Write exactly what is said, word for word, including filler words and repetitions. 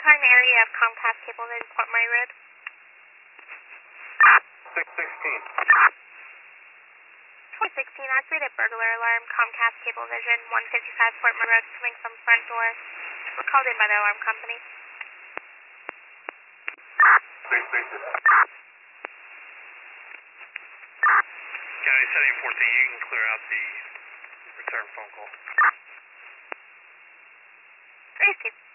Tarn area of Comcast Cablevision, Port Murray Road. six sixteen. twenty sixteen, activated burglar alarm, Comcast Cablevision, one fifty-five Port Murray Road, coming from front door. We're called in by the alarm company. six sixteen. County seventy fourteen, you can clear out the return phone call. Great,